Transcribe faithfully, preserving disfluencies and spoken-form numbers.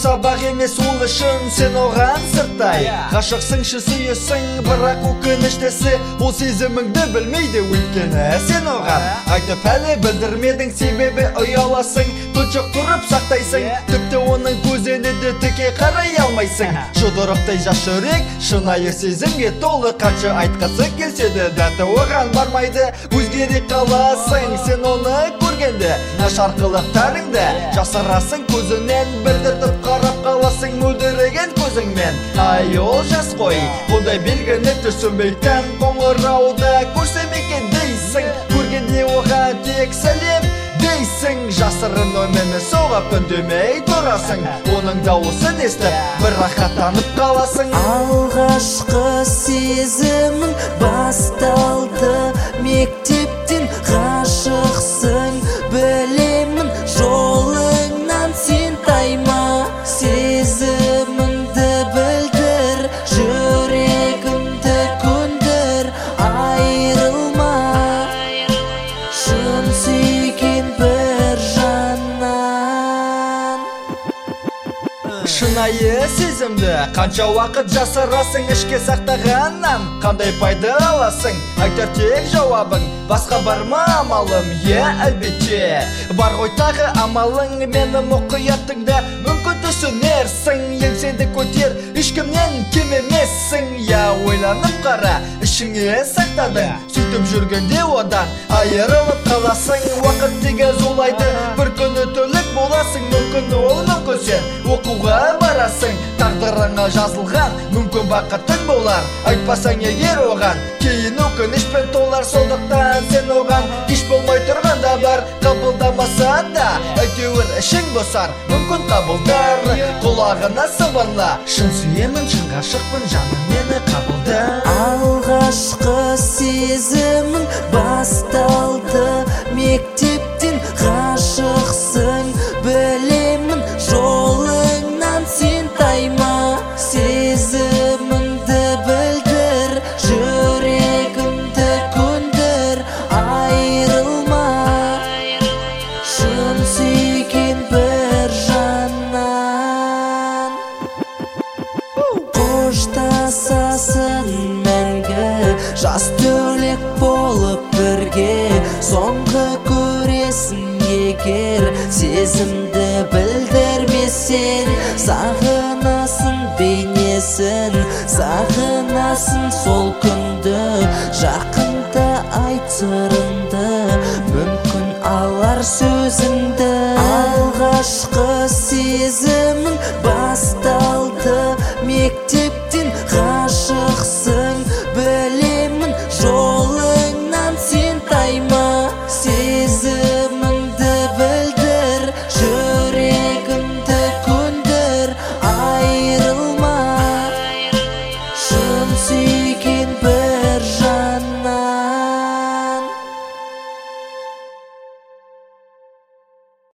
сабақ емес ол үшін сен оған сырттай ғашықсың шын сүйесің, бірақ өкініштісі ол сезіміңді білмейді, өйткені сен оған айтып әлі білдірмедің, себебі ұяласың, тұншық тұрып сақтайсың, тіпті оның көзіне де тіке қарай алмайсың. Жұдырықтай жас жүрек шынайы сезімге толы, қанша айтқысы келсе де дәті оған бармайды, өзгере қаласың сен оны көргенде. Нашар қылықтарыңды жасырасың көзінен, білдіртіп қарап қаласың мөлдіреген көзіңмен. Ай ол жас қой, бұндай белгіні түсінбейтін, қоңырауды көрсем екен дейсің, көргенде оған тек сәлем дейсің. Жасырын өмені соғып үндемей тұрасың, оның дауысын естіп бір рахаттанып қаласың. Алғашқы сезімің басталды мектептен, ғашықсың білемін, жолыңнан сен тайма, сезіміңді білдір, жүрегімді көндір, айрылма, шын сүйген бір жаннан. Шынайы сезімді қанша уақыт жасырасың, ішке сақтағаннан қандай пайда аласың? Айтар тек жауабың, басқа бар ма амалым? Е, әлбетте бар ғой тағы амалың, мені мұқият тыңда, мүмкін түсінерсің. Еңсеңді көтер, ешкімнен кем емессің. Я ойланып қара, ішіңе сақтадың, сөйтіп жүргенде одан айырылып қаласың. Уақыт тегіз зулайды, бір күні түлік боласың, мүмкін ол мүмкін сен оқуға барасың. Тағдырыңа жазылған мүмкін бақытың болар, айтпасаң егер оған кейін өкінішпен толар. Сондықтан сен оған еш болмай тұрғанда бар, қабылдамаса да әйтеуір ішің босар, мүмкін қабылдар. Құлағына сыбырла, шын сүйемін, шын ғашықпын, жаным мені қабылда. Алғашқы сезімің басталды мектептен, ғашықсың білемін, жолыңнан сен тайма, сезіміңді білдір, жүрегімді көндір, айрылма, шын сүйген бір жаннан. Қоштасасын мәңгі, жас түлек болып бірге, соңғы көресің егер сезімді білдірмесең. Сағынасың бейнесін, сағынасың сол күнді, жақ